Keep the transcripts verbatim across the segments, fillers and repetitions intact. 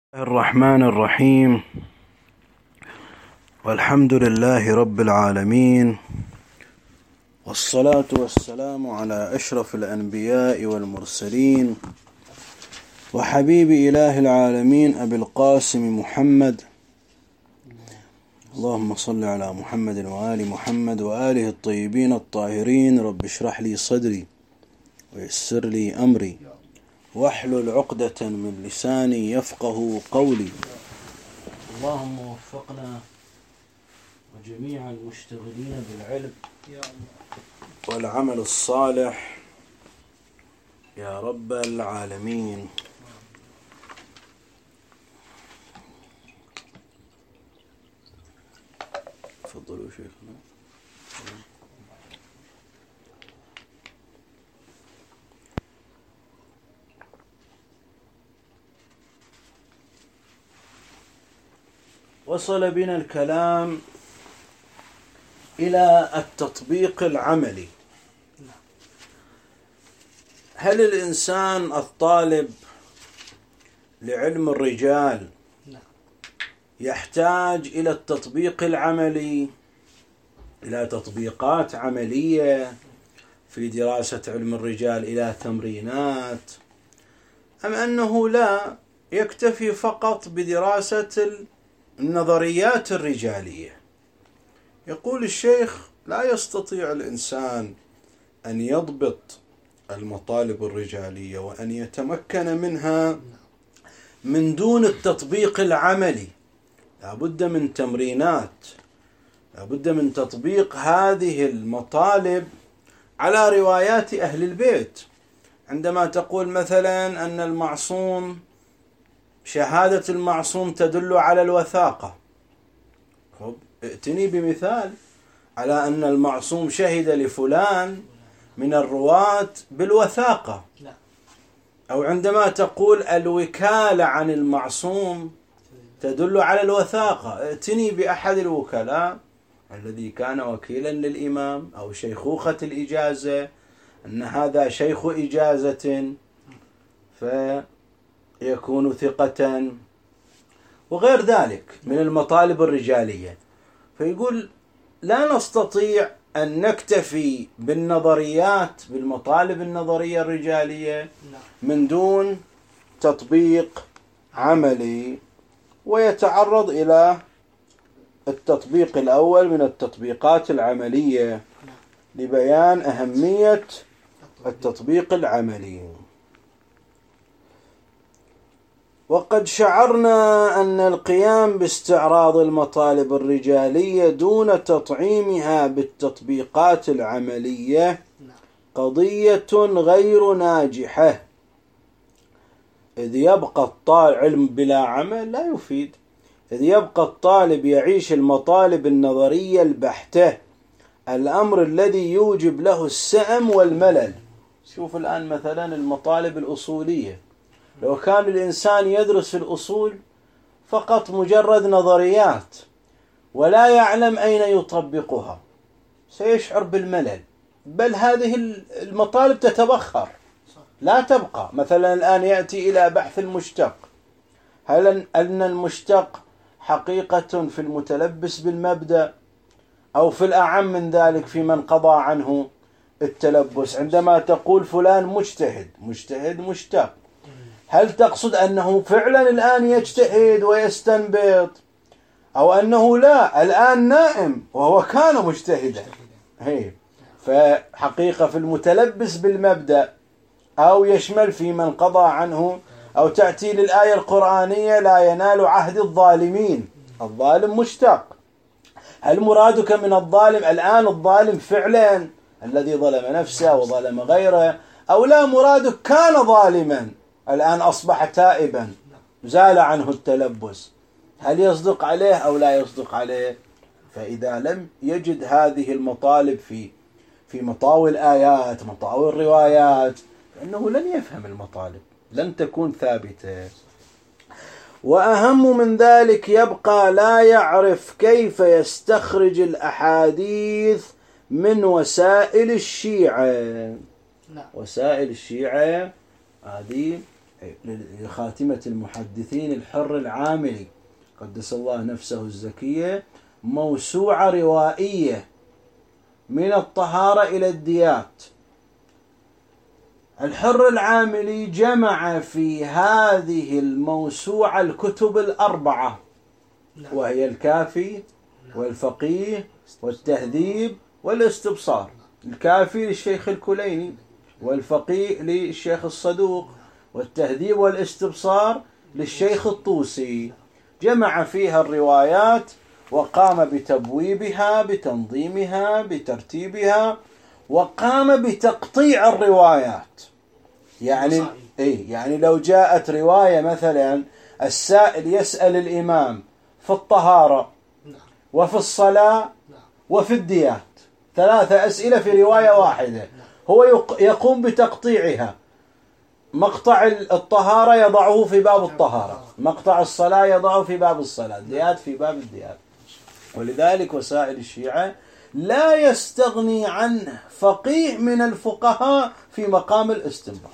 الرحمن الرحيم. والحمد لله رب العالمين، والصلاة والسلام على أشرف الأنبياء والمرسلين وحبيب إله العالمين أبي القاسم محمد. اللهم صل على محمد وآل محمد وآله الطيبين الطاهرين. رب اشرح لي صدري ويسر لي أمري واحلل عقدة من لساني يفقه قولي. اللهم وفقنا وجميع المشتغلين بالعلم والعمل الصالح يا رب العالمين. تفضلوا شيخنا. وصل بنا الكلام إلى التطبيق العملي. هل الإنسان الطالب لعلم الرجال يحتاج إلى التطبيق العملي، إلى تطبيقات عملية في دراسة علم الرجال، إلى تمرينات، أم أنه لا يكتفي فقط بدراسة النظريات الرجالية؟ يقول الشيخ: لا يستطيع الإنسان أن يضبط المطالب الرجالية وأن يتمكن منها من دون التطبيق العملي. لا بد من تمرينات، لا بد من تطبيق هذه المطالب على روايات أهل البيت. عندما تقول مثلا أن المعصوم، شهادة المعصوم تدل على الوثاقة، ائتني بمثال على أن المعصوم شهد لفلان من الرواة بالوثاقة. أو عندما تقول الوكالة عن المعصوم تدل على الوثاقة، ائتني بأحد الوكلاء الذي كان وكيلا للإمام، أو شيخوخة الإجازة، أن هذا شيخ إجازة فيكون ثقة، وغير ذلك من المطالب الرجالية. فيقول: لا نستطيع أن نكتفي بالنظريات، بالمطالب النظرية الرجالية من دون تطبيق عملي. ويتعرض إلى التطبيق الأول من التطبيقات العملية لبيان أهمية التطبيق العملي. وقد شعرنا أن القيام باستعراض المطالب الرجالية دون تطعيمها بالتطبيقات العملية قضية غير ناجحة، إذ يبقى الطالب علم بلا عمل لا يفيد، إذ يبقى الطالب يعيش المطالب النظرية البحتة، الأمر الذي يوجب له السأم والملل. شوف الآن مثلا المطالب الأصولية، لو كان الإنسان يدرس الأصول فقط مجرد نظريات ولا يعلم أين يطبقها سيشعر بالملل، بل هذه المطالب تتبخر لا تبقى. مثلا الآن يأتي إلى بحث المشتق، هل أن المشتق حقيقة في المتلبس بالمبدأ، أو في الأعم من ذلك في من قضى عنه التلبس؟ عندما تقول فلان مجتهد، مجتهد مشتق، هل تقصد أنه فعلا الآن يجتهد ويستنبط، أو أنه لا الآن نائم وهو كان مجتهدا؟ هي فحقيقة في المتلبس بالمبدأ، أو يشمل في من قضى عنه، أو تأتي للآية القرآنية: لا ينال عهد الظالمين، الظالم مشتق. هل مرادك من الظالم الآن الظالم فعلا الذي ظلم نفسه وظلم غيره، أو لا مرادك كان ظالما الآن أصبح تائبا زال عنه التلبس؟ هل يصدق عليه أو لا يصدق عليه؟ فإذا لم يجد هذه المطالب في في مطاوي الآيات، مطاوي الروايات، فإنه لن يفهم المطالب، لن تكون ثابتة. وأهم من ذلك يبقى لا يعرف كيف يستخرج الأحاديث من وسائل الشيعة. وسائل الشيعة هذه لخاتمة المحدثين الحر العاملي قدس الله نفسه الزكية موسوعة روائية من الطهارة إلى الديات. الحر العاملي جمع في هذه الموسوعة الكتب الأربعة، وهي الكافي والفقيه والتهذيب والاستبصار. الكافي للشيخ الكليني، والفقيه للشيخ الصدوق، والتهذيب والاستبصار للشيخ الطوسي. جمع فيها الروايات وقام بتبويبها بتنظيمها بترتيبها، وقام بتقطيع الروايات. يعني إيه؟ يعني لو جاءت رواية مثلا السائل يسأل الإمام في الطهارة وفي الصلاة وفي الديات، ثلاثة أسئلة في رواية واحدة، هو يقوم بتقطيعها. مقطع الطهارة يضعه في باب الطهارة، مقطع الصلاة يضعه في باب الصلاة، الديات في باب الديات. ولذلك وسائل الشيعة لا يستغني عنه فقيه من الفقهاء في مقام الاستنباط.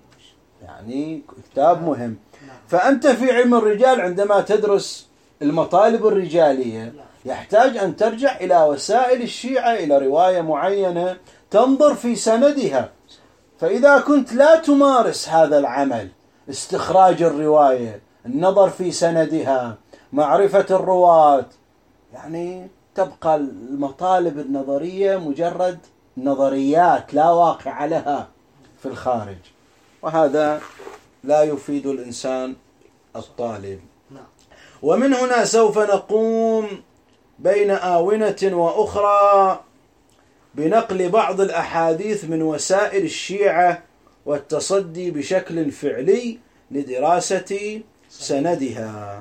يعني كتاب مهم. فأنت في علم الرجال عندما تدرس المطالب الرجالية يحتاج أن ترجع إلى وسائل الشيعة، إلى رواية معينة تنظر في سندها. فإذا كنت لا تمارس هذا العمل، استخراج الرواية، النظر في سندها، معرفة الرواة، يعني تبقى المطالب النظرية مجرد نظريات لا واقع لها في الخارج، وهذا لا يفيد الإنسان الطالب. ومن هنا سوف نقوم بين آونة وأخرى بنقل بعض الأحاديث من وسائل الشيعة والتصدي بشكل فعلي لدراسة سندها.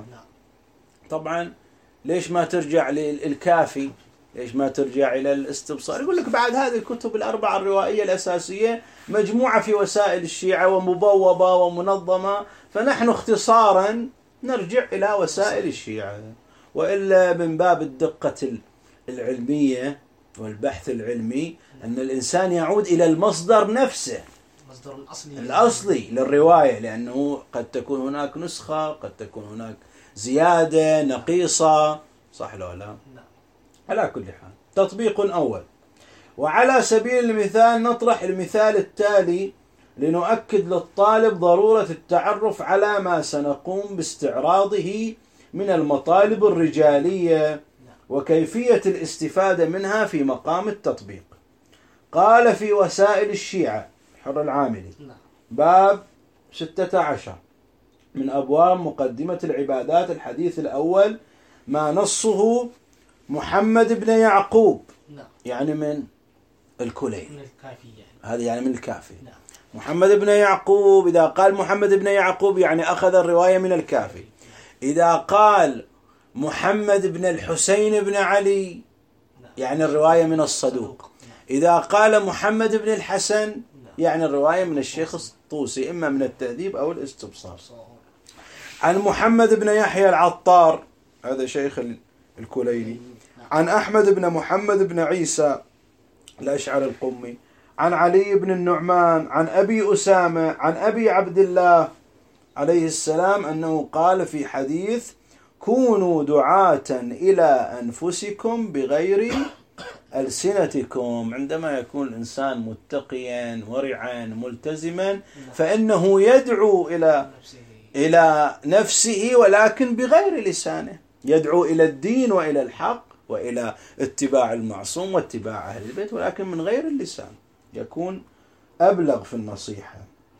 طبعا ليش ما ترجع للكافي؟ ليش ما ترجع إلى الاستبصار؟ يقول لك بعد هذه الكتب الأربعة الروائية الأساسية مجموعة في وسائل الشيعة ومبوبة ومنظمة، فنحن اختصارا نرجع إلى وسائل الشيعة. وإلا من باب الدقة العلمية والبحث العلمي أن الإنسان يعود إلى المصدر نفسه، المصدر الأصلي الأصلي للرواية، لأنه قد تكون هناك نسخة، قد تكون هناك زيادة نقيصة، صح لو لا؟ على كل حال تطبيق أول. وعلى سبيل المثال نطرح المثال التالي لنؤكد للطالب ضرورة التعرف على ما سنقوم باستعراضه من المطالب الرجالية وكيفية الاستفادة منها في مقام التطبيق. قال في وسائل الشيعة الحر العاملي باب ستة عشر من أبواب مقدمة العبادات الحديث الأول ما نصه محمد بن يعقوب، يعني من الكلين، هذا يعني من الكافي. محمد بن يعقوب، إذا قال محمد بن يعقوب يعني أخذ الرواية من الكافي. إذا قال محمد بن الحسين بن علي يعني الرواية من الصدوق. إذا قال محمد بن الحسن يعني الرواية من الشيخ الطوسي، إما من التهذيب أو الاستبصار. عن محمد بن يحيى العطار، هذا شيخ الكليني. عن أحمد بن محمد بن عيسى الأشعري القمي. عن علي بن النعمان. عن أبي أسامة. عن أبي عبد الله عليه السلام أنه قال في حديث: كونوا دعاة إلى أنفسكم بغير ألسنتكم. عندما يكون الإنسان متقيا ورعا ملتزما فإنه يدعو إلى إلى نفسه ولكن بغير لسانه، يدعو إلى الدين وإلى الحق وإلى اتباع المعصوم واتباع أهل البيت، ولكن من غير اللسان، يكون أبلغ في النصيحة.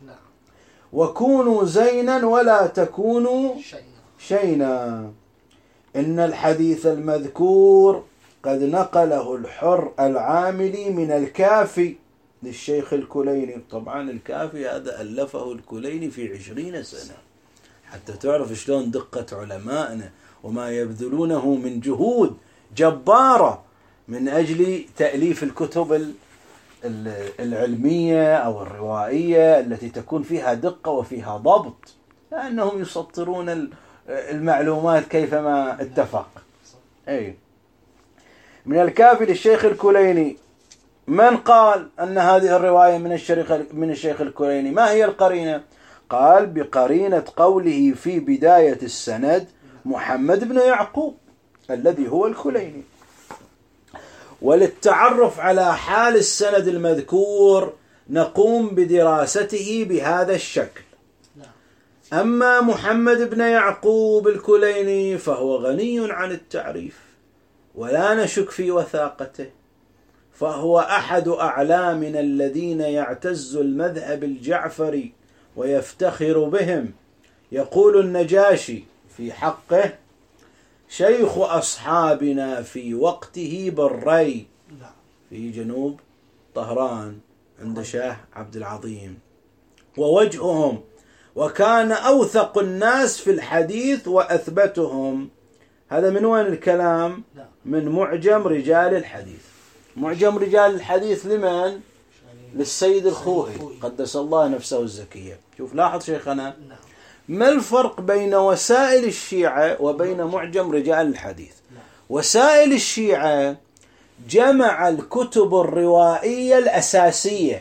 وكونوا زينا ولا تكونوا شينا. إن الحديث المذكور قد نقله الحر العاملي من الكافي للشيخ الكليني. طبعا الكافي هذا ألفه الكليني في عشرين سنة، حتى تعرف شلون دقة علمائنا وما يبذلونه من جهود جبارة من أجل تأليف الكتب العلمية أو الروائية التي تكون فيها دقة وفيها ضبط، لأنهم يسطرون المعلومات كيفما اتفق. أي من الكافي للشيخ الكليني. من قال أن هذه الرواية من الشيخ من الشيخ الكليني؟ ما هي القرينة؟ قال بقرينة قوله في بداية السند محمد بن يعقوب الذي هو الكليني. وللتعرف على حال السند المذكور نقوم بدراسته بهذا الشكل. أما محمد بن يعقوب الكليني فهو غني عن التعريف ولا نشك في وثاقته، فهو أحد أعلامنا الذين يعتز المذهب الجعفري ويفتخر بهم. يقول النجاشي في حقه: شيخ أصحابنا في وقته بالري في جنوب طهران عند شاه عبد العظيم، ووجههم، وكان أوثق الناس في الحديث وأثبتهم. هذا من وين الكلام؟ من معجم رجال الحديث. معجم رجال الحديث لمن؟ للسيد الخوئي قدس الله نفسه الزكية. شوف لاحظ شيخنا، ما الفرق بين وسائل الشيعة وبين معجم رجال الحديث؟ وسائل الشيعة جمع الكتب الروائية الأساسية،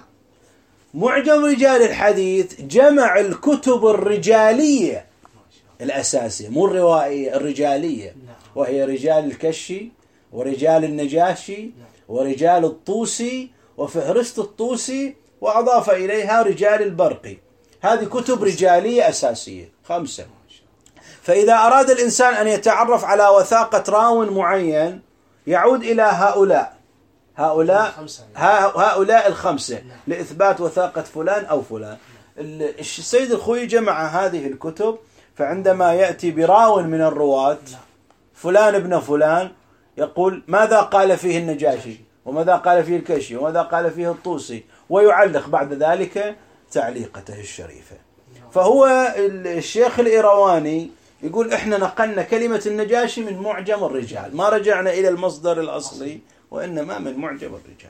معجم رجال الحديث جمع الكتب الرجالية الأساسية، مو الروائية، الرجالية، وهي رجال الكشي ورجال النجاشي ورجال الطوسي وفهرست الطوسي، وأضاف إليها رجال البرقي. هذه كتب رجالية أساسية خمسة. فإذا أراد الإنسان أن يتعرف على وثاقة راو معين يعود إلى هؤلاء هؤلاء هؤلاء الخمسة لإثبات وثاقة فلان أو فلان. السيد الخوئي جمع هذه الكتب، فعندما يأتي براو من الرواة فلان ابن فلان يقول ماذا قال فيه النجاشي وماذا قال فيه الكشي وماذا قال فيه الطوسي، ويعلق بعد ذلك تعليقته الشريفة. فهو الشيخ الإيرواني يقول إحنا نقلنا كلمة النجاشي من معجم الرجال، ما رجعنا إلى المصدر الأصلي وإنما من معجم الرجال،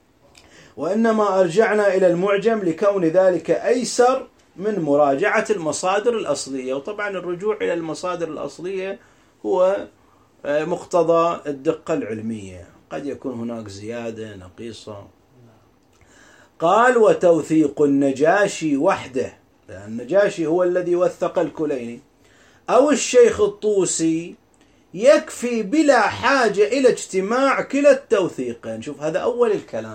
وإنما أرجعنا إلى المعجم لكون ذلك أيسر من مراجعة المصادر الأصلية. وطبعا الرجوع إلى المصادر الأصلية هو مقتضى الدقة العلمية، قد يكون هناك زيادة نقيصة. قال وتوثيق النجاشي وحده، النجاشي هو الذي وثق الكليني، أو الشيخ الطوسي يكفي بلا حاجة إلى اجتماع كلا التوثيقين. شوف هذا أول الكلام.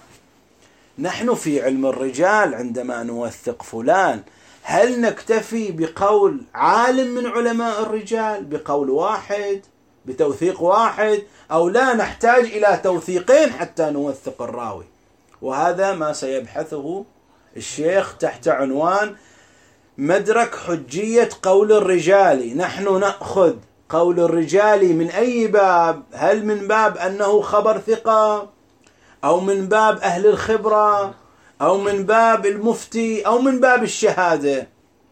نحن في علم الرجال عندما نوثق فلان هل نكتفي بقول عالم من علماء الرجال بقول واحد بتوثيق واحد، أو لا نحتاج إلى توثيقين حتى نوثق الراوي؟ وهذا ما سيبحثه الشيخ تحت عنوان مدرك حجية قول الرجال. نحن نأخذ قول الرجال من أي باب؟ هل من باب أنه خبر ثقة، أو من باب أهل الخبرة، أو من باب المفتي، أو من باب الشهادة؟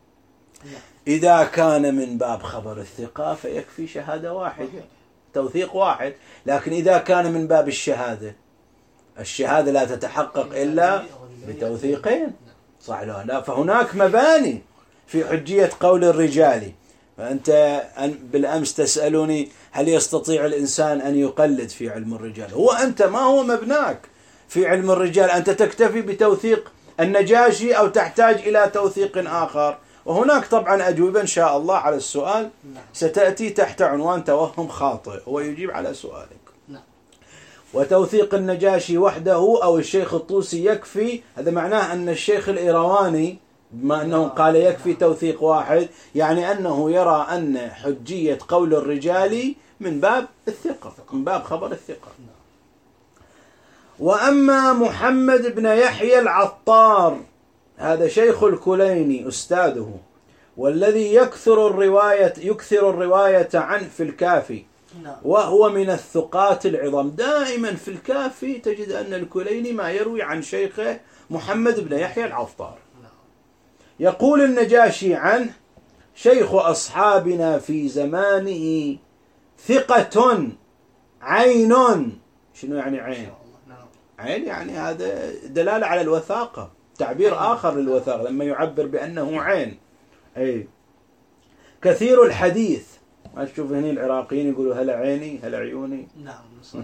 إذا كان من باب خبر الثقة فيكفي شهادة واحدة، توثيق واحد. لكن إذا كان من باب الشهادة، الشهادة لا تتحقق إلا بتوثيقين، صح لا لا؟ فهناك مباني في حجية قول الرجال. فأنت بالأمس تسألني هل يستطيع الإنسان أن يقلد في علم الرجال؟ هو أنت ما هو مبناك في علم الرجال؟ أنت تكتفي بتوثيق النجاشي أو تحتاج إلى توثيق آخر؟ وهناك طبعا أجوبة إن شاء الله على السؤال ستأتي تحت عنوان توهم خاطئ، هو يجيب على سؤالك. وتوثيق النجاشي وحده أو الشيخ الطوسي يكفي، هذا معناه أن الشيخ الإيرواني بما أنه قال يكفي توثيق واحد يعني أنه يرى أن حجية قول الرجال من باب الثقة، من باب خبر الثقة. وأما محمد بن يحيى العطار هذا شيخ الكليني أستاذه، والذي يكثر الرواية يكثر الرواية عنه في الكافي، وهو من الثقات العظام. دائما في الكافي تجد أن الكليني ما يروي عن شيخه محمد بن يحيى العطار. يقول النجاشي عنه شيخ أصحابنا في زمانه ثقة عين. شنو يعني عين؟ عين يعني هذا دلالة على الوثاقة، تعبير آخر للوثاقة لما يعبر بأنه عين. أي كثير الحديث، ما تشوف هنا العراقيين يقولوا هلا عيني هلا عيوني. نعم.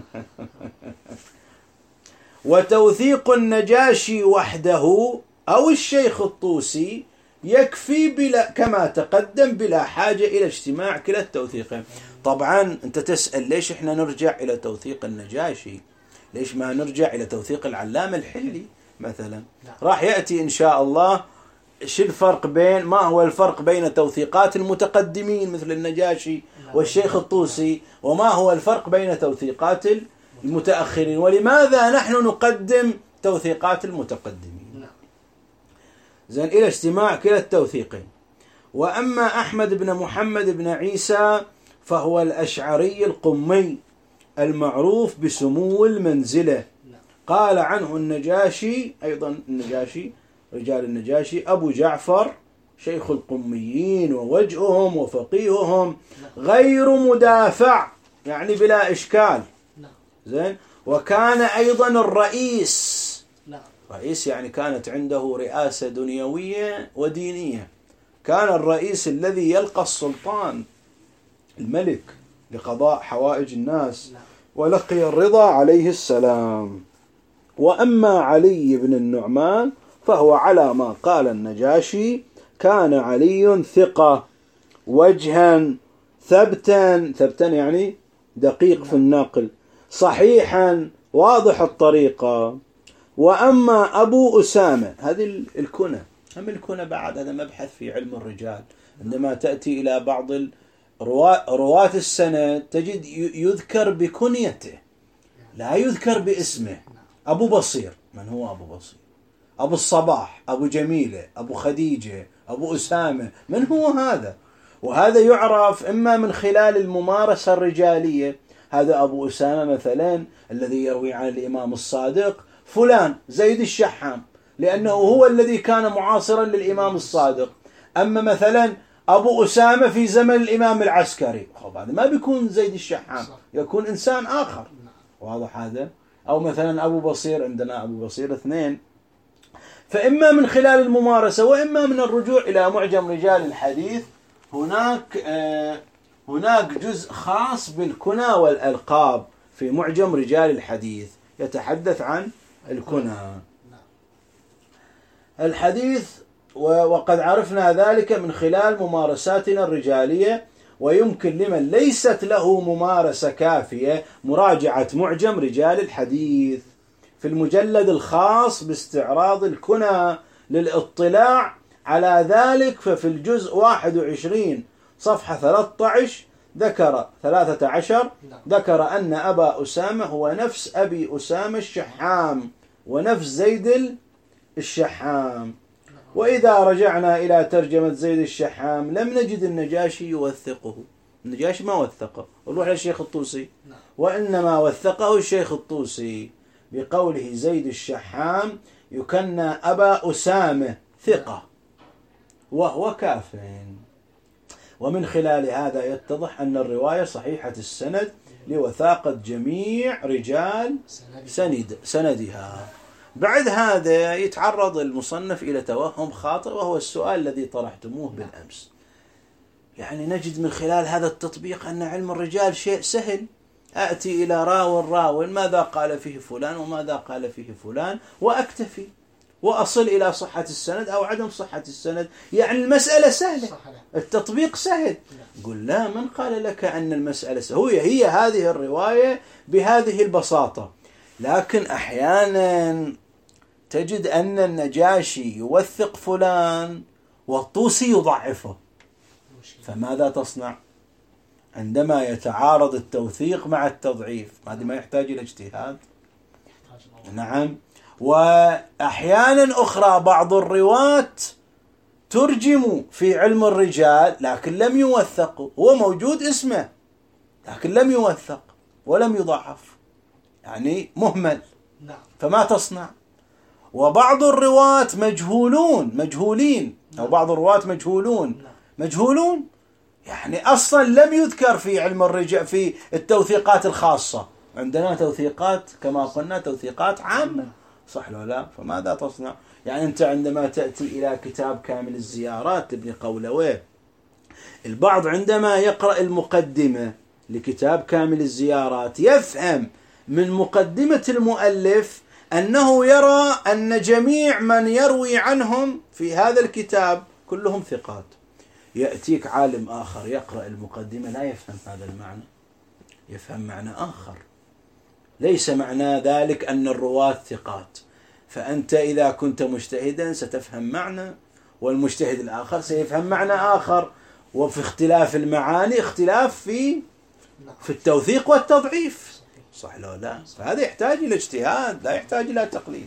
وتوثيق النجاشي وحده أو الشيخ الطوسي يكفي بلا كما تقدم بلا حاجة إلى اجتماع كلا التوثيقين. طبعا أنت تسأل ليش إحنا نرجع إلى توثيق النجاشي؟ ليش ما نرجع إلى توثيق العلامة الحلي مثلا؟ راح يأتي إن شاء الله شو الفرق بين ما هو الفرق بين توثيقات المتقدمين مثل النجاشي والشيخ الطوسي، وما هو الفرق بين توثيقات المتأخرين، ولماذا نحن نقدم توثيقات المتقدمين. زين، إلى اجتماع كلا التوثيقين. وأما أحمد بن محمد بن عيسى فهو الأشعري القمي المعروف بسمو المنزلة. قال عنه النجاشي، أيضا النجاشي رجال النجاشي، أبو جعفر شيخ القميين ووجههم وفقيههم غير مدافع، يعني بلا إشكال. زين، وكان أيضا الرئيس، رئيس يعني كانت عنده رئاسة دنيوية ودينية. كان الرئيس الذي يلقى السلطان الملك لقضاء حوائج الناس، ولقي الرضا عليه السلام. وأما علي بن النعمان فهو على ما قال النجاشي: كان علي ثقة وجها ثبتا، ثبتا يعني دقيق في النقل، صحيحا واضح الطريقة. وأما أبو أسامة، هذه الكنى، هم الكنى بعد هذا مبحث في علم الرجال. عندما تأتي إلى بعض رواة السند تجد يذكر بكنيته لا يذكر باسمه. أبو بصير، من هو أبو بصير؟ أبو الصباح، أبو جميلة، أبو خديجة، أبو أسامة، من هو هذا؟ وهذا يعرف إما من خلال الممارسة الرجالية. هذا أبو أسامة مثلا الذي يروي عن الإمام الصادق فلان زيد الشحام، لأنه هو الذي كان معاصرا للإمام الصادق. أما مثلا أبو أسامة في زمن الإمام العسكري، هذا ما بيكون زيد الشحام، يكون إنسان آخر. واضح هذا؟ أو مثلا أبو بصير، عندنا أبو بصير اثنين. فإما من خلال الممارسة وإما من الرجوع إلى معجم رجال الحديث. هناك آه هناك جزء خاص بالكنى والألقاب في معجم رجال الحديث يتحدث عن الكنى. الحديث وقد عرفنا ذلك من خلال ممارساتنا الرجالية، ويمكن لمن ليست له ممارسة كافية مراجعة معجم رجال الحديث في المجلد الخاص باستعراض الكنى للاطلاع على ذلك. ففي الجزء واحد وعشرين صفحة ثلاثة عشر ذكر ثلاثة عشر ذكر أن أبا أسامة هو نفس أبي أسامة الشحام ونفس زيد الشحام. وإذا رجعنا إلى ترجمة زيد الشحام لم نجد النجاشي يوثقه، النجاشي ما وثقه. نروح للشيخ الطوسي، وإنما وثقه الشيخ الطوسي بقوله زيد الشحام يكنى أبا أسامة ثقة وهو كاف. ومن خلال هذا يتضح أن الرواية صحيحة السند لوثاقة جميع رجال سند سندها. بعد هذا يتعرض المصنف إلى توهم خاطئ، وهو السؤال الذي طرحتموه بالأمس. يعني نجد من خلال هذا التطبيق أن علم الرجال شيء سهل. أأتي إلى راو راو ماذا قال فيه فلان وماذا قال فيه فلان وأكتفي، وأصل إلى صحة السند أو عدم صحة السند. يعني المسألة سهلة، التطبيق سهل. قل لا، من قال لك أن المسألة سهلة؟ هي, هي هذه الرواية بهذه البساطة. لكن أحيانا تجد أن النجاشي يوثق فلان والطوسي يضعفه، فماذا تصنع عندما يتعارض التوثيق مع التضعيف؟ هذا ما يحتاج إلى اجتهاد. نعم. وأحيانا أخرى بعض الرواة ترجموا في علم الرجال لكن لم يوثقوا، هو موجود اسمه لكن لم يوثق ولم يضعف، يعني مهمل، فما تصنع. وبعض الرواة مجهولون مجهولين أو بعض الرواة مجهولون مجهولون يعني أصلا لم يذكر في علم الرجال في التوثيقات الخاصة. عندنا توثيقات كما قلنا توثيقات عامة، صح ولا لا؟ فماذا تصنع؟ يعني أنت عندما تأتي إلى كتاب كامل الزيارات لابن قولويه، البعض عندما يقرأ المقدمة لكتاب كامل الزيارات يفهم من مقدمة المؤلف أنه يرى أن جميع من يروي عنهم في هذا الكتاب كلهم ثقات. يأتيك عالم آخر يقرأ المقدمة لا يفهم هذا المعنى، يفهم معنى آخر، ليس معنى ذلك أن الرواة ثقات. فأنت إذا كنت مجتهدا ستفهم معنى، والمجتهد الآخر سيفهم معنى آخر، وفي اختلاف المعاني اختلاف في في التوثيق والتضعيف، صح لو لا؟ فهذا يحتاج إلى اجتهاد، لا يحتاج إلى تقليد.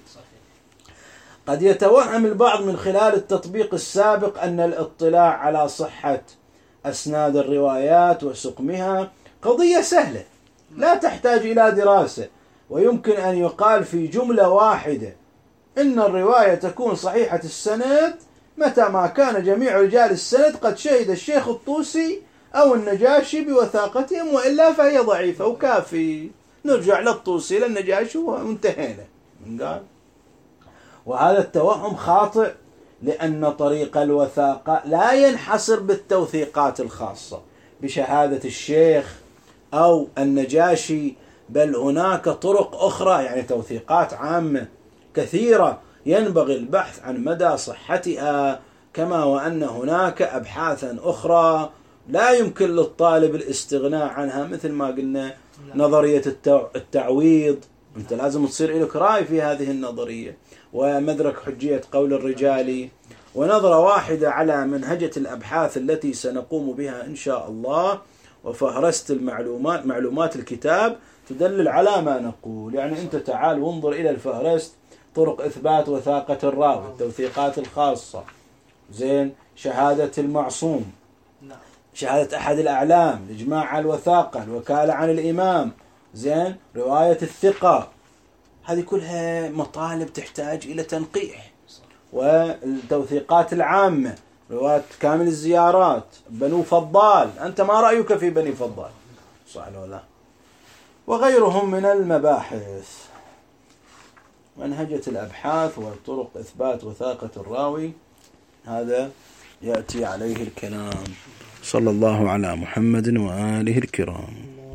قد يتوهم البعض من خلال التطبيق السابق أن الاطلاع على صحة أسناد الروايات وسقمها قضية سهلة لا تحتاج إلى دراسة، ويمكن أن يقال في جملة واحدة إن الرواية تكون صحيحة السند متى ما كان جميع رجال السند قد شهد الشيخ الطوسي أو النجاشي بوثاقتهم، وإلا فهي ضعيفة وكافي، نرجع للطوسي للنجاشي وانتهينا من قال. وهذا التوهم خاطئ، لأن طريق الوثاقة لا ينحصر بالتوثيقات الخاصة بشهادة الشيخ أو النجاشي، بل هناك طرق أخرى، يعني توثيقات عامة كثيرة ينبغي البحث عن مدى صحتها، كما وأن هناك أبحاثا أخرى لا يمكن للطالب الاستغناء عنها، مثل ما قلنا نظرية التعويض، أنت لازم تصير لك رأي في هذه النظرية، ومدرك حجية قول الرجال، ونظرة واحدة على منهجة الأبحاث التي سنقوم بها إن شاء الله، وفهرست المعلومات معلومات الكتاب تدلل على ما نقول. يعني أنت تعال وانظر إلى الفهرست، طرق إثبات وثاقة الراوي، التوثيقات الخاصة، زين، شهادة المعصوم، شهادة أحد الأعلام، الإجماع على الوثاقة، الوكالة عن الإمام، زين، رواية الثقة، هذه كلها مطالب تحتاج إلى تنقيح. والتوثيقات العامة، رواية كامل الزيارات، بنو فضال، أنت ما رأيك في بني فضال، صح ولا؟ وغيرهم من المباحث. منهجة الأبحاث وطرق إثبات وثاقة الراوي هذا يأتي عليه الكلام. صلى الله على محمد وآله الكرام.